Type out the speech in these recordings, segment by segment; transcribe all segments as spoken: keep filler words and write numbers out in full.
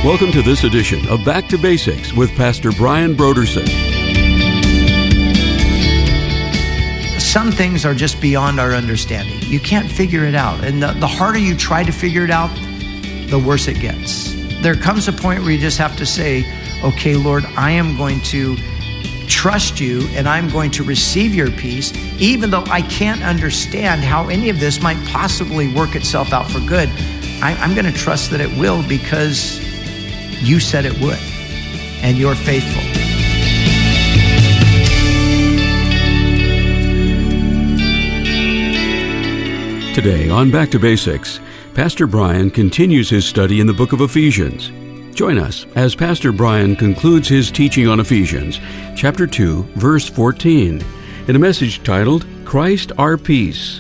Welcome to this edition of Back to Basics with Pastor Brian Brodersen. Some things are just beyond our understanding. You can't figure it out. And the, the harder you try to figure it out, the worse it gets. There comes a point where you just have to say, okay, Lord, I am going to trust you and I'm going to receive your peace, even though I can't understand how any of this might possibly work itself out for good. I, I'm going to trust that it will because you said it would, and you're faithful. Today on Back to Basics, Pastor Brian continues his study in the book of Ephesians. Join us as Pastor Brian concludes his teaching on Ephesians, chapter two, verse fourteen, in a message titled, Christ Our Peace.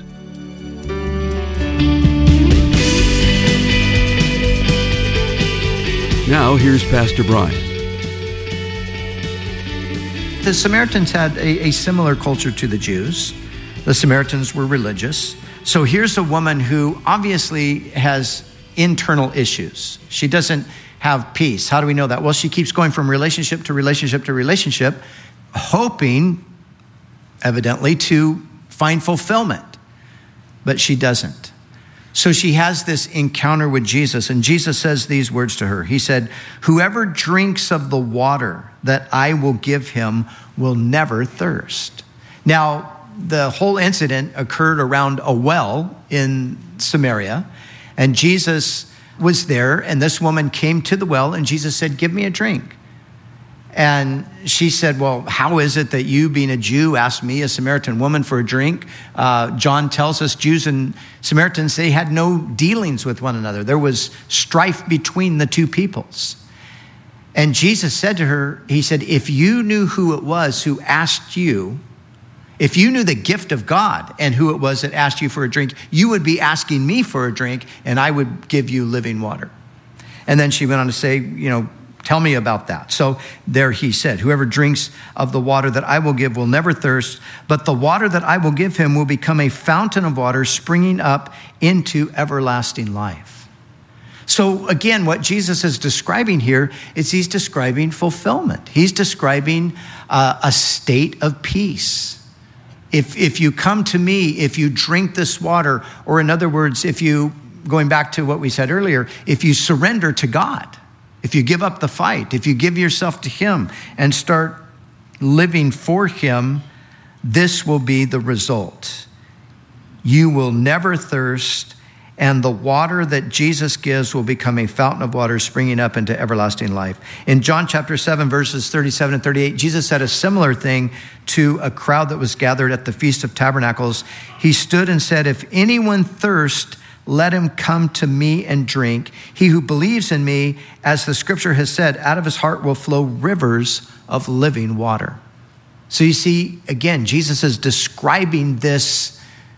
Now, here's Pastor Brian. The Samaritans had a, a similar culture to the Jews. The Samaritans were religious. So here's a woman who obviously has internal issues. She doesn't have peace. How do we know that? Well, she keeps going from relationship to relationship to relationship, hoping, evidently, to find fulfillment. But she doesn't. So she has this encounter with Jesus, and Jesus says these words to her. He said, "Whoever drinks of the water that I will give him will never thirst." Now, the whole incident occurred around a well in Samaria, and Jesus was there, and this woman came to the well, and Jesus said, "Give me a drink." And she said, "Well, how is it that you, being a Jew, asked me, a Samaritan woman, for a drink?" Uh, John tells us Jews and Samaritans, they had no dealings with one another. There was strife between the two peoples. And Jesus said to her, he said, "If you knew who it was who asked you, if you knew the gift of God and who it was that asked you for a drink, you would be asking me for a drink, and I would give you living water." And then she went on to say, you know, "Tell me about that." So there he said, "Whoever drinks of the water that I will give will never thirst, but the water that I will give him will become a fountain of water springing up into everlasting life." So again, what Jesus is describing here is he's describing fulfillment. He's describing uh, a state of peace. If, if you come to me, if you drink this water, or in other words, if you, going back to what we said earlier, if you surrender to God, if you give up the fight, if you give yourself to him and start living for him, this will be the result. You will never thirst, and the water that Jesus gives will become a fountain of water springing up into everlasting life. In John chapter seven, verses thirty-seven and thirty-eight, Jesus said a similar thing to a crowd that was gathered at the Feast of Tabernacles. He stood and said, "If anyone thirst, let him come to me and drink. He who believes in me, as the scripture has said, out of his heart will flow rivers of living water." So you see, again, Jesus is describing this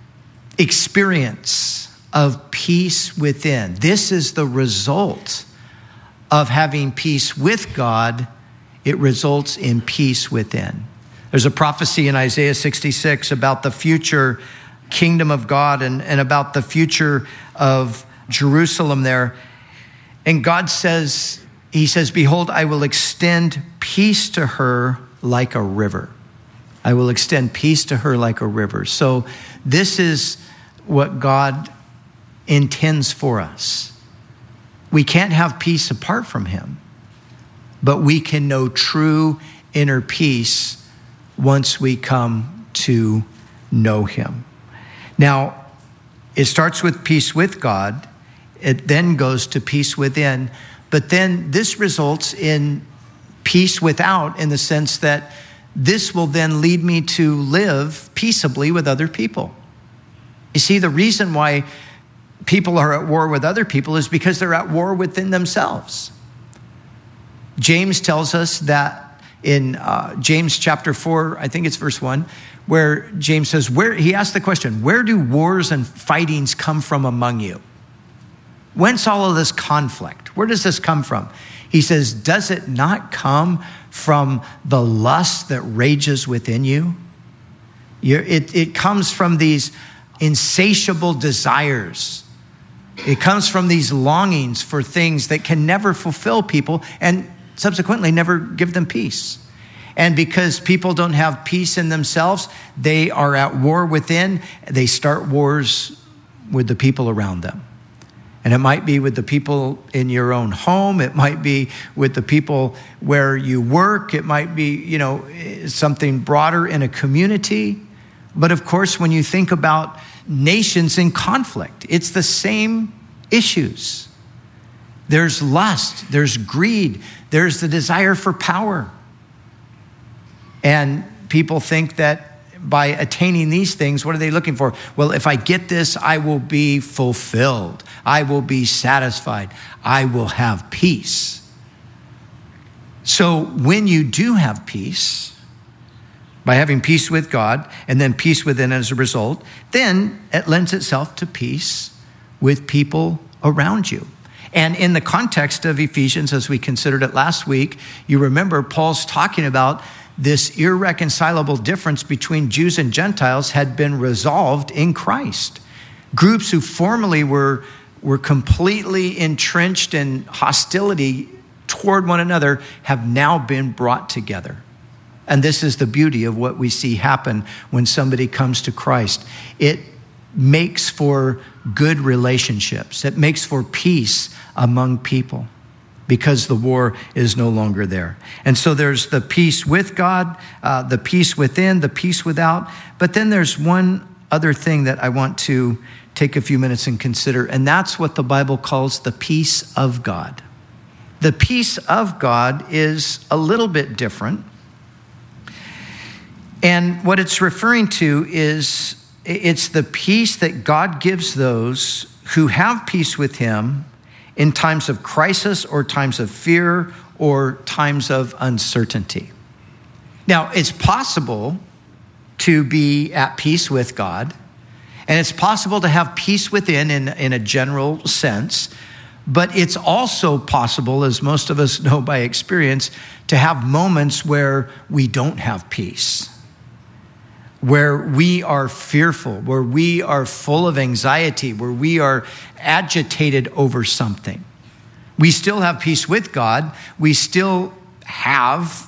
experience of peace within. This is the result of having peace with God. It results in peace within. There's a prophecy in Isaiah sixty-six about the future kingdom of God and, and about the future of Jerusalem there. And God says, he says, "Behold, I will extend peace to her like a river." I will extend peace to her like a river. So this is what God intends for us. We can't have peace apart from him, but we can know true inner peace once we come to know him. Now, it starts with peace with God. It then goes to peace within. But then this results in peace without, in the sense that this will then lead me to live peaceably with other people. You see, the reason why people are at war with other people is because they're at war within themselves. James tells us that in uh, James chapter four, I think it's verse one, where James says, "Where," he asked the question, "Where do wars and fightings come from among you? Whence all of this conflict? Where does this come from?" He says, "Does it not come from the lust that rages within you?" You're, it, it comes from these insatiable desires It comes from these longings for things that can never fulfill people and subsequently never give them peace. And because people don't have peace in themselves, they are at war within. They start wars with the people around them. And it might be with the people in your own home. It might be with the people where you work. It might be, you know, something broader in a community. But of course, when you think about nations in conflict, it's the same issues. There's lust, there's greed, there's the desire for power. And people think that by attaining these things, what are they looking for? Well, if I get this, I will be fulfilled. I will be satisfied. I will have peace. So when you do have peace, by having peace with God and then peace within as a result, then it lends itself to peace with people around you. And in the context of Ephesians, as we considered it last week, you remember Paul's talking about this irreconcilable difference between Jews and Gentiles had been resolved in Christ. Groups who formerly were, were completely entrenched in hostility toward one another have now been brought together. And this is the beauty of what we see happen when somebody comes to Christ. It makes for good relationships. It makes for peace among people, because the war is no longer there. And so there's the peace with God, uh, the peace within, the peace without. But then there's one other thing that I want to take a few minutes and consider, and that's what the Bible calls the peace of God. The peace of God is a little bit different. And what it's referring to is it's the peace that God gives those who have peace with him in times of crisis or times of fear or times of uncertainty. Now, it's possible to be at peace with God, and it's possible to have peace within in, in a general sense, but it's also possible, as most of us know by experience, to have moments where we don't have peace, where we are fearful, where we are full of anxiety, where we are agitated over something. We still have peace with God. We still have,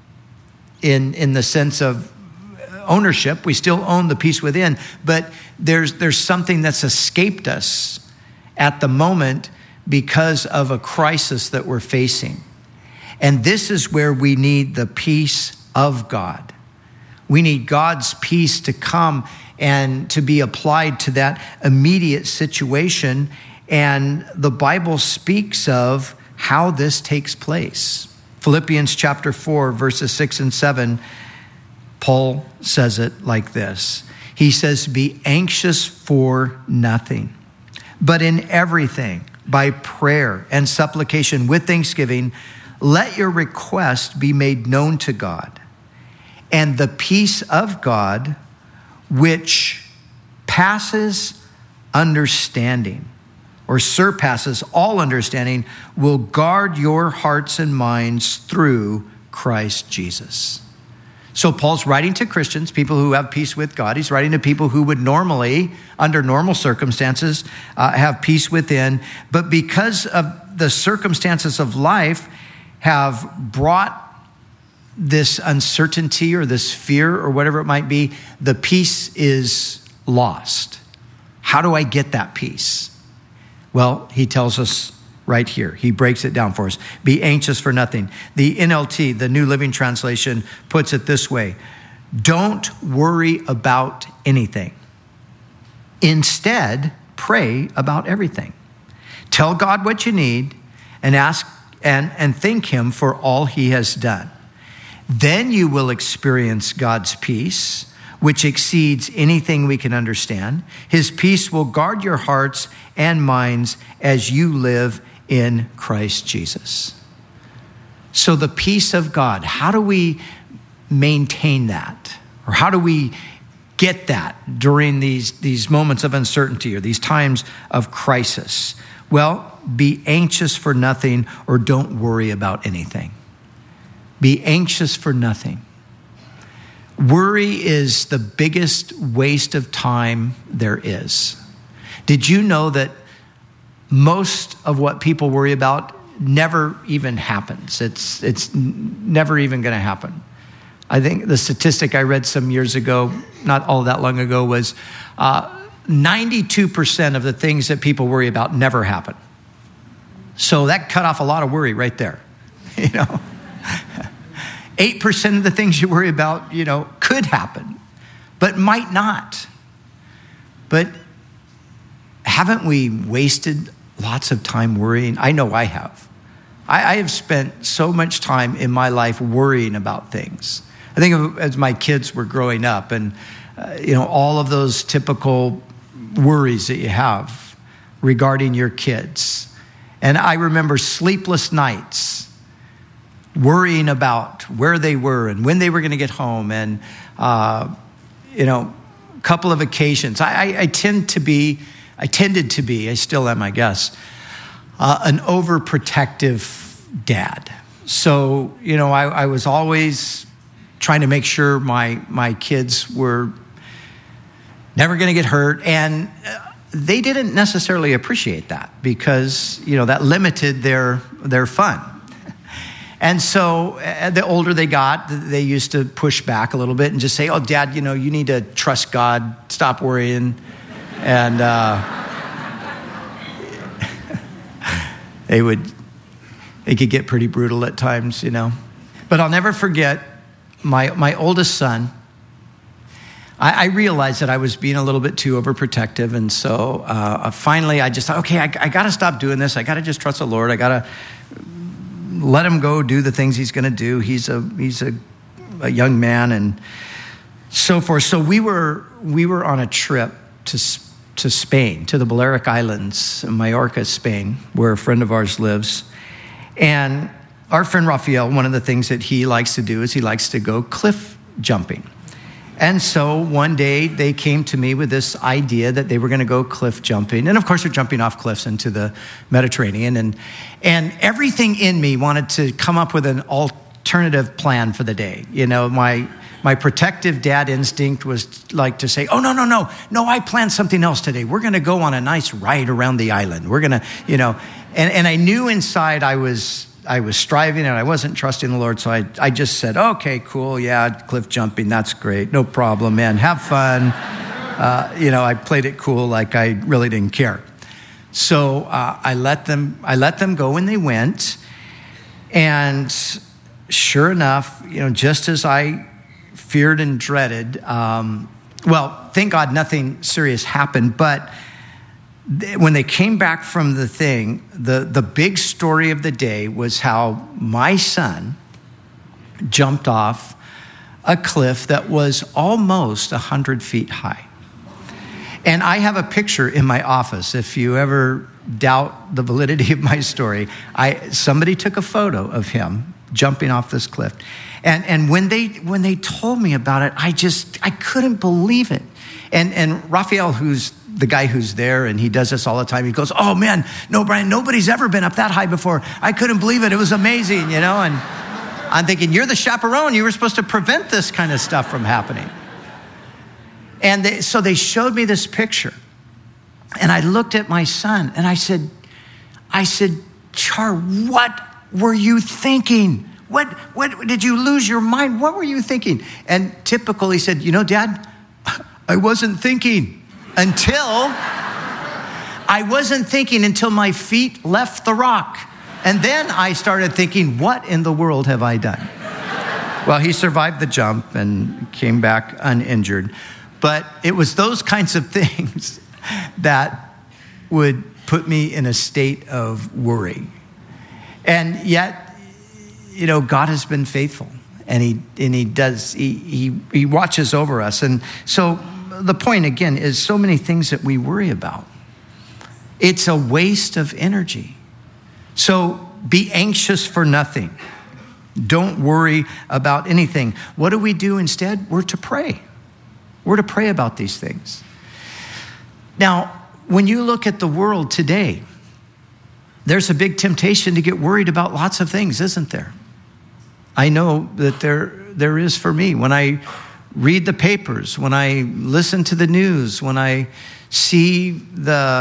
in, in the sense of ownership, we still own the peace within, but there's, there's something that's escaped us at the moment because of a crisis that we're facing. And this is where we need the peace of God. We need God's peace to come and to be applied to that immediate situation. And the Bible speaks of how this takes place. Philippians chapter four, verses six and seven, Paul says it like this. He says, "Be anxious for nothing, but in everything, by prayer and supplication with thanksgiving, let your request be made known to God. And the peace of God, which passes understanding or surpasses all understanding, will guard your hearts and minds through Christ Jesus." So Paul's writing to Christians, people who have peace with God. He's writing to people who would normally, under normal circumstances, uh, have peace within. But because of the circumstances of life have brought this uncertainty or this fear or whatever it might be, the peace is lost. How do I get that peace? Well, he tells us right here. He breaks it down for us. Be anxious for nothing. The N L T, the New Living Translation, puts it this way. Don't worry about anything. Instead, pray about everything. Tell God what you need and ask and, and thank him for all he has done. Then you will experience God's peace, which exceeds anything we can understand. His peace will guard your hearts and minds as you live in Christ Jesus. So the peace of God, how do we maintain that? Or how do we get that during these, these moments of uncertainty or these times of crisis? Well, be anxious for nothing or don't worry about anything. Be anxious for nothing. Worry is the biggest waste of time there is. Did you know that most of what people worry about never even happens. It's, it's never even going to happen. I think the statistic I read some years ago, not all that long ago, was uh, ninety-two percent of the things that people worry about never happen. So that cut off a lot of worry right there. You know, eight percent of the things you worry about, you know, could happen, but might not. But haven't we wasted lots of time worrying? I know I have. I, I have spent so much time in my life worrying about things. I think of as my kids were growing up and, uh, you know, all of those typical worries that you have regarding your kids. And I remember sleepless nights worrying about where they were and when they were going to get home. And, uh, you know, a couple of occasions. I, I, I tend to be, I tended to be, I still am, I guess, uh, an overprotective dad. So, you know, I, I was always trying to make sure my my kids were never going to get hurt. And they didn't necessarily appreciate that because, you know, that limited their their fun. And so uh, the older they got, they used to push back a little bit and just say, oh, Dad, you know, you need to trust God, stop worrying. And uh, they would, they could get pretty brutal at times, you know. But I'll never forget my my oldest son. I, I realized that I was being a little bit too overprotective. And so uh, finally I just thought, okay, I, I got to stop doing this. I got to just trust the Lord. I got to let him go do the things he's going to do. He's a he's a, a young man and so forth. So we were we were on a trip to to Spain, to the Balearic Islands, Mallorca, Spain, where a friend of ours lives. And our friend Raphael, one of the things that he likes to do is he likes to go cliff jumping. And so one day they came to me with this idea that they were going to go cliff jumping. And of course, they're jumping off cliffs into the Mediterranean. And, and everything in me wanted to come up with an alternative plan for the day. You know, my, my protective dad instinct was like to say, oh, no, no, no, no, I planned something else today. We're going to go on a nice ride around the island. We're going to, you know, and, and I knew inside I was I was striving and I wasn't trusting the Lord. So I, I just said, okay, cool. Yeah, cliff jumping. That's great. No problem, man. Have fun. Uh, you know, I played it cool like I really didn't care. So uh, I let them, I let them go and they went. And sure enough, you know, just as I feared and dreaded, um, well, thank God nothing serious happened, but when they came back from the thing, the, the big story of the day was how my son jumped off a cliff that was almost one hundred feet high. And I have a picture in my office. If you ever doubt the validity of my story, I somebody took a photo of him jumping off this cliff. And and when they when they told me about it, I just, I couldn't believe it. And and Raphael, who's the guy who's there, and he does this all the time. He goes, oh man, no, Brian, nobody's ever been up that high before. I couldn't believe it. It was amazing, you know? And I'm thinking, you're the chaperone. You were supposed to prevent this kind of stuff from happening. And they, so they showed me this picture. And I looked at my son and I said, I said, Char, what were you thinking? What, what, did you lose your mind? What were you thinking? And typical, he said, you know, Dad, I wasn't thinking. Until, I wasn't thinking until my feet left the rock. And then I started thinking, what in the world have I done? Well, he survived the jump and came back uninjured. But it was those kinds of things that would put me in a state of worry. And yet, you know, God has been faithful. And he and he does, he he, he watches over us. And so the point, again, is so many things that we worry about. It's a waste of energy. So be anxious for nothing. Don't worry about anything. What do we do instead? We're to pray. We're to pray about these things. Now, when you look at the world today, there's a big temptation to get worried about lots of things, isn't there? I know that there there is for me. When I read the papers, when I listen to the news, when I see the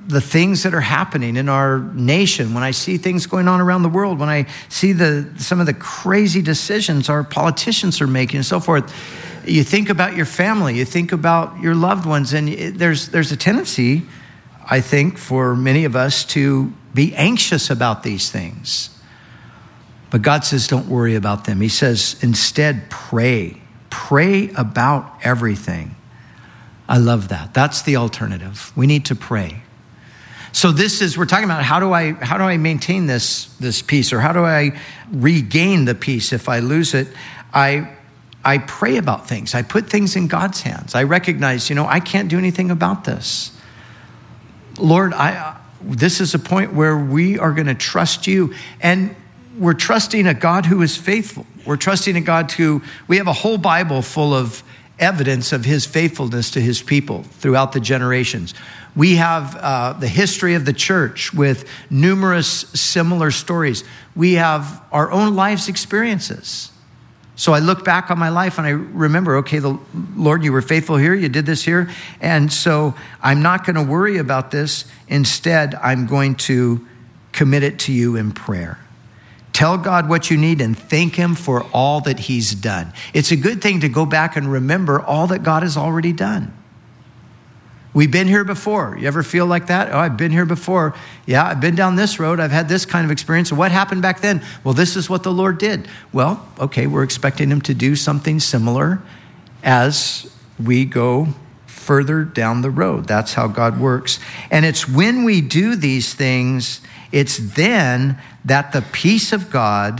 the things that are happening in our nation, when I see things going on around the world, when I see the some of the crazy decisions our politicians are making and so forth, you think about your family, you think about your loved ones, and there's there's a tendency, I think, for many of us to be anxious about these things. But God says, don't worry about them. He says, instead, pray. Pray about everything. I love that. That's the alternative. We need to pray. So this is, we're talking about how do I how do I maintain this, this peace, or how do I regain the peace if I lose it? I I pray about things. I put things in God's hands. I recognize, you know, I can't do anything about this. Lord, I this is a point where we are going to trust you. And we're trusting a God who is faithful. We're trusting a God who, we have a whole Bible full of evidence of his faithfulness to his people throughout the generations. We have uh, the history of the church with numerous similar stories. We have our own life's experiences. So I look back on my life and I remember, okay, the Lord, you were faithful here, you did this here. And so I'm not going to worry about this. Instead, I'm going to commit it to you in prayer. Tell God what you need and thank him for all that he's done. It's a good thing to go back and remember all that God has already done. We've been here before. You ever feel like that? Oh, I've been here before. Yeah, I've been down this road. I've had this kind of experience. What happened back then? Well, this is what the Lord did. Well, okay, we're expecting him to do something similar as we go further down the road. That's how God works. And it's when we do these things, it's then that the peace of God,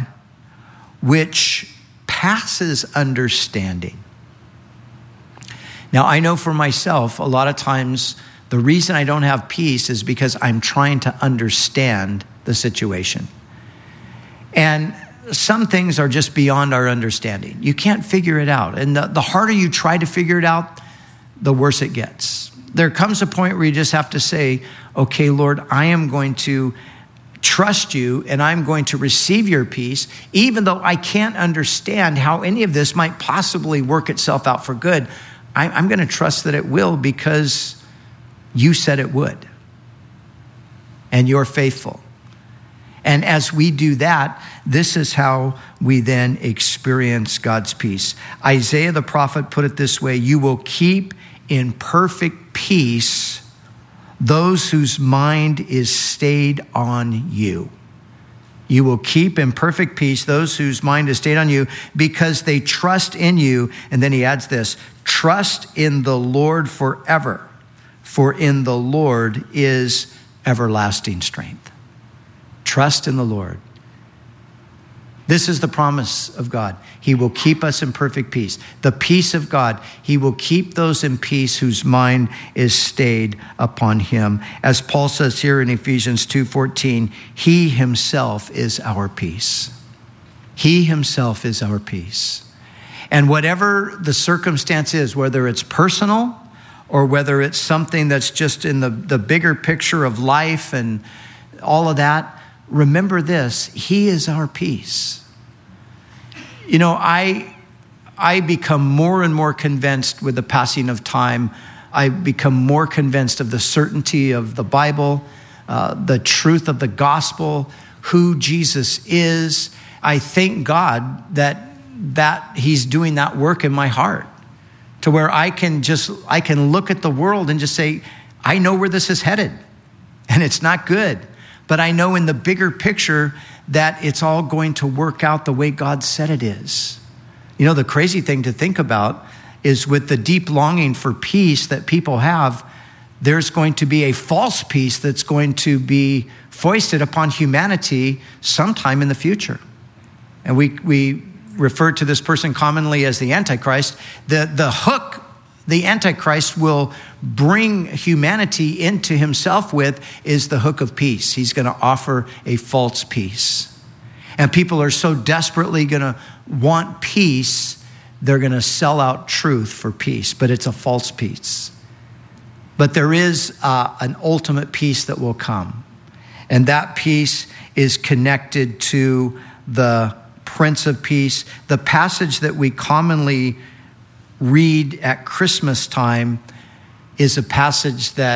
which passes understanding. Now, I know for myself, a lot of times, the reason I don't have peace is because I'm trying to understand the situation. And some things are just beyond our understanding. You can't figure it out. And the, the harder you try to figure it out, the worse it gets. There comes a point where you just have to say, okay, Lord, I am going to trust you and I'm going to receive your peace, even though I can't understand how any of this might possibly work itself out for good. I, I'm going to trust that it will because you said it would. And you're faithful. And as we do that, this is how we then experience God's peace. Isaiah the prophet put it this way: you will keep in perfect peace those whose mind is stayed on you. You will keep in perfect peace those whose mind is stayed on you because they trust in you. And then he adds this: trust in the Lord forever, for in the Lord is everlasting strength. Trust in the Lord. This is the promise of God. He will keep us in perfect peace. The peace of God. He will keep those in peace whose mind is stayed upon him. As Paul says here in Ephesians two fourteen, he himself is our peace. He himself is our peace. And whatever the circumstance is, whether it's personal or whether it's something that's just in the, the bigger picture of life and all of that, remember this: he is our peace. You know, I I become more and more convinced with the passing of time. I become more convinced of the certainty of the Bible, uh, the truth of the gospel, who Jesus is. I thank God that that he's doing that work in my heart, to where I can just I can look at the world and just say, I know where this is headed, and it's not good. But I know in the bigger picture that it's all going to work out the way God said it is. You know, the crazy thing to think about is with the deep longing for peace that people have, there's going to be a false peace that's going to be foisted upon humanity sometime in the future. And we we refer to this person commonly as the Antichrist. The, the hook the Antichrist will bring humanity into himself with is the hook of peace. He's going to offer a false peace. And people are so desperately going to want peace, they're going to sell out truth for peace, but it's a false peace. But there is uh, an ultimate peace that will come. And that peace is connected to the Prince of Peace. The passage that we commonly read at Christmas time is a passage that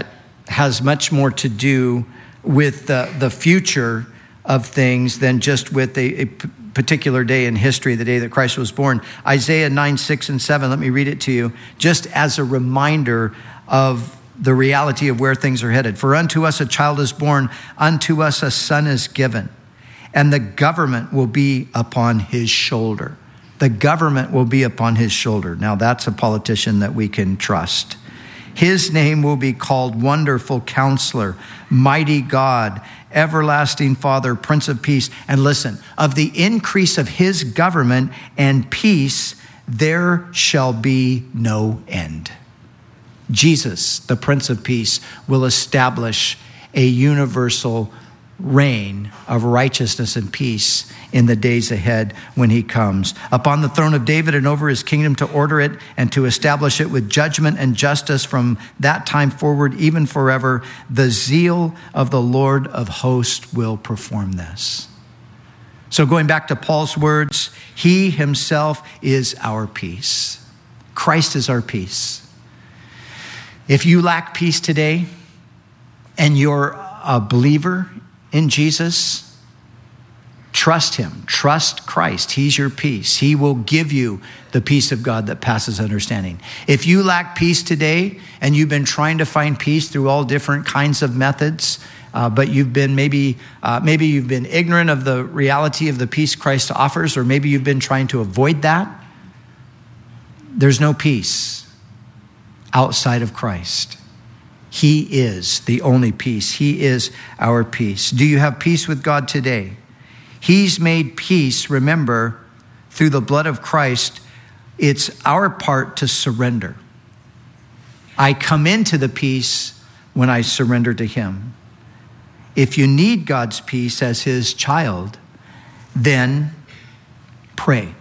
has much more to do with the, the future of things than just with a, a particular day in history, the day that Christ was born. Isaiah nine, six, and seven, let me read it to you, just as a reminder of the reality of where things are headed. For unto us a child is born, unto us a son is given, and the government will be upon his shoulder. The government will be upon his shoulder. Now that's a politician that we can trust. His name will be called Wonderful Counselor, Mighty God, Everlasting Father, Prince of Peace. And listen, of the increase of his government and peace, there shall be no end. Jesus, the Prince of Peace, will establish a universal reign of righteousness and peace in the days ahead when he comes. Upon the throne of David and over his kingdom, to order it and to establish it with judgment and justice from that time forward, even forever. The zeal of the Lord of hosts will perform this. So going back to Paul's words, he himself is our peace. Christ is our peace. If you lack peace today and you're a believer in Jesus, trust him. Trust Christ. He's your peace. He will give you the peace of God that passes understanding. If you lack peace today and you've been trying to find peace through all different kinds of methods, uh, but you've been maybe uh, maybe you've been ignorant of the reality of the peace Christ offers, or maybe you've been trying to avoid that, there's no peace outside of Christ. He is the only peace. He is our peace. Do you have peace with God today? He's made peace, remember, through the blood of Christ. It's our part to surrender. I come into the peace when I surrender to him. If you need God's peace as his child, then pray.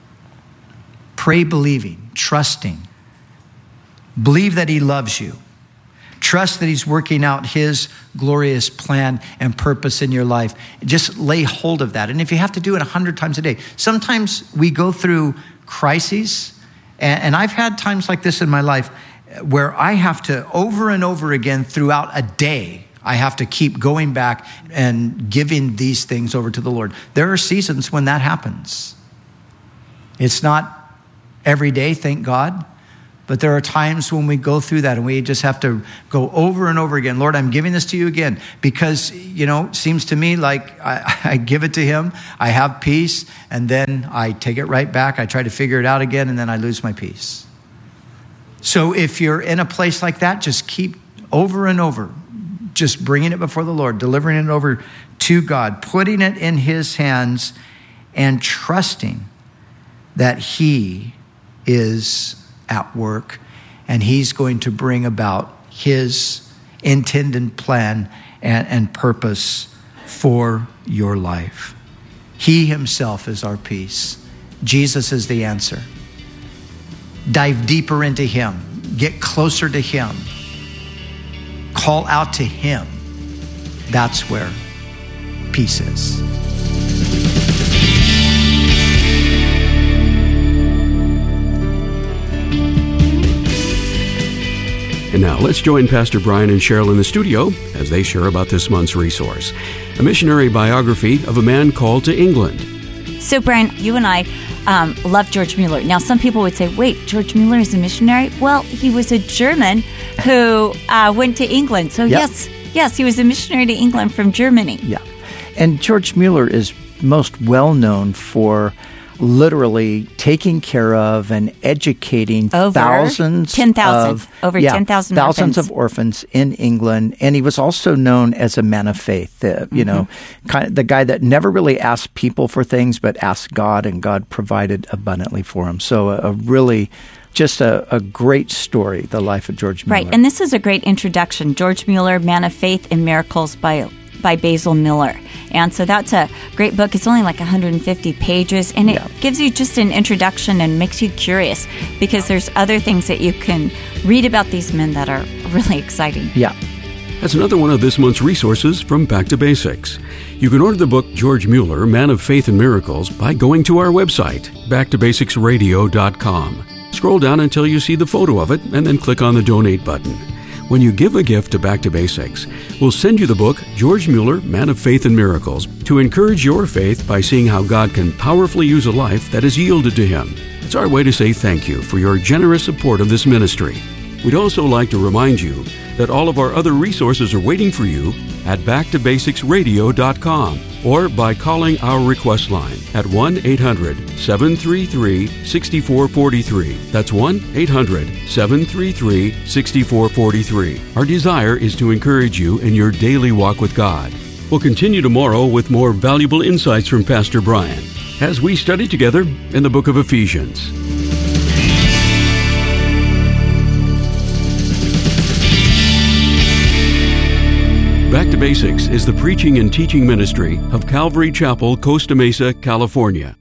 Pray believing, trusting. Believe that he loves you. Trust that he's working out his glorious plan and purpose in your life. Just lay hold of that. And if you have to do it a hundred times a day, sometimes we go through crises. And I've had times like this in my life where I have to over and over again throughout a day, I have to keep going back and giving these things over to the Lord. There are seasons when that happens. It's not every day, thank God. But there are times when we go through that and we just have to go over and over again. Lord, I'm giving this to you again because, you know, it seems to me like I, I give it to him. I have peace and then I take it right back. I try to figure it out again and then I lose my peace. So if you're in a place like that, just keep over and over, just bringing it before the Lord, delivering it over to God, putting it in his hands and trusting that he is at work, and he's going to bring about his intended plan and, and purpose for your life. He himself is our peace. Jesus is the answer. Dive deeper into him. Get closer to him. Call out to him. That's where peace is. And now let's join Pastor Brian and Cheryl in the studio as they share about this month's resource, a missionary biography of a man called to England. So, Brian, you and I um, love George Mueller. Now, some people would say, wait, George Mueller is a missionary? Well, he was a German who uh, went to England. So, yep. yes, yes, he was a missionary to England from Germany. Yeah. And George Mueller is most well known for literally taking care of and educating over thousands ten thousand of over yeah, ten thousand thousands orphans. of orphans in England, and he was also known as a man of faith. Uh, you mm-hmm. know, kind of the guy that never really asked people for things, but asked God, and God provided abundantly for him. So, a, a really just a, a great story, the life of George Mueller. Right, and this is a great introduction. George Mueller, Man of Faith and Miracles by by Basil Miller. And so that's a great book. It's only like one hundred fifty pages, and it yeah. gives you just an introduction and makes you curious because there's other things that you can read about these men that are really exciting. Yeah. That's another one of this month's resources from Back to Basics. You can order the book George Mueller, Man of Faith and Miracles by going to our website, back to basics radio dot com. Scroll down until you see the photo of it and then click on the donate button. When you give a gift to Back to Basics, we'll send you the book, George Mueller, Man of Faith and Miracles, to encourage your faith by seeing how God can powerfully use a life that is yielded to Him. It's our way to say thank you for your generous support of this ministry. We'd also like to remind you that all of our other resources are waiting for you at back to basics radio dot com or by calling our request line at one eight hundred seven three three six four four three. That's one eight hundred seven three three six four four three. Our desire is to encourage you in your daily walk with God. We'll continue tomorrow with more valuable insights from Pastor Brian as we study together in the book of Ephesians. Back to Basics is the preaching and teaching ministry of Calvary Chapel, Costa Mesa, California.